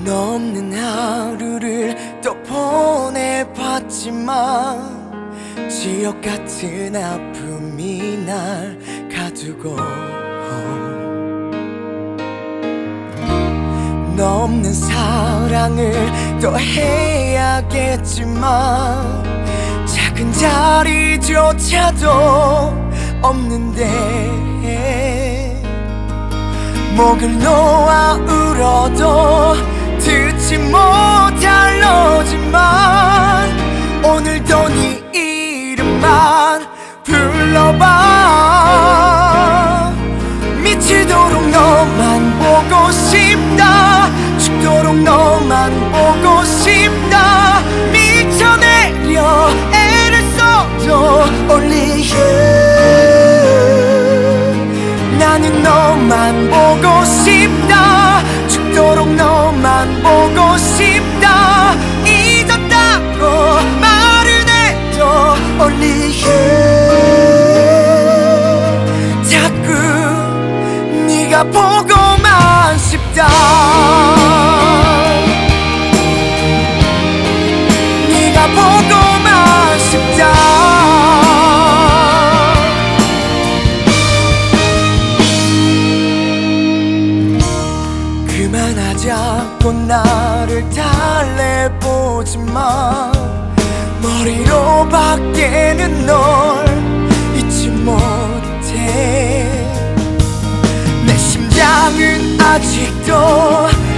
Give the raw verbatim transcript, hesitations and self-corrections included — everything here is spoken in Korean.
너 없는 하루를 또 보내봤지만 지옥 같은 아픔이 날 가두고 너 없는 사랑을 또 해야겠지만 작은 자리조차도 없는데 목을 놓아 울어도 듣지 못할 너지만 오늘도 네 이름만 불러봐. 미치도록 너만 보고 싶다. 죽도록 너만 보고 싶다. 미쳐내려 애를 써도 only you. 나는 너만 보고 싶다. 죽도록 너만 보고 싶다. 잊었다고 말을 해도 only you. 자꾸 네가 보고만 싶다. 네가 보고만 싶다. 그만하자고 나를 달래보지만 머리로 밖에는 널 잊지 못해. 내 심장은 아직도